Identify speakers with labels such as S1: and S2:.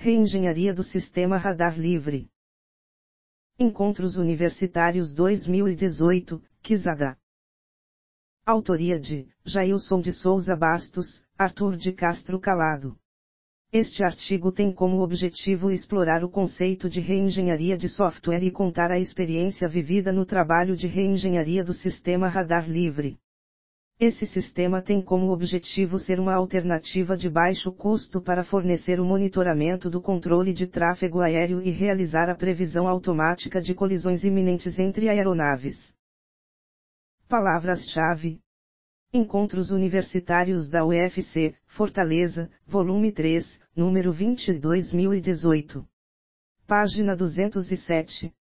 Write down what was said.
S1: Reengenharia do Sistema Radar Livre. Encontros Universitários 2018, Quizada. Autoria de Jailson de Souza Bastos, Arthur de Castro Calado. Este artigo tem como objetivo explorar o conceito de reengenharia de software e contar a experiência vivida no trabalho de reengenharia do Sistema Radar Livre. Esse sistema tem como objetivo ser uma alternativa de baixo custo para fornecer o monitoramento do controle de tráfego aéreo e realizar a previsão automática de colisões iminentes entre aeronaves. Palavras-chave: Encontros Universitários da UFC, Fortaleza, volume 3, número 20, 2018. Página 207.